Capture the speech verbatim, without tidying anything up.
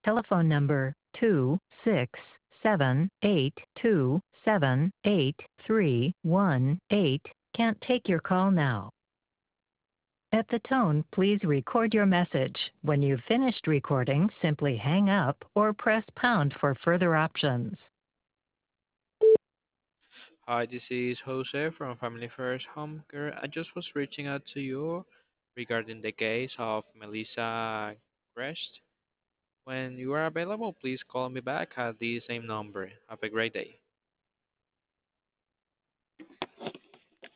Telephone number two six seven eight two seven eight three one eight can't take your call now. At the tone, please record your message. When you've finished recording, simply hang up or press pound for further options. Hi, this is Jose from Family First Home Care. I just was reaching out to you regarding the case of Melissa Crest. When you are available, please call me back at the same number. Have a great day.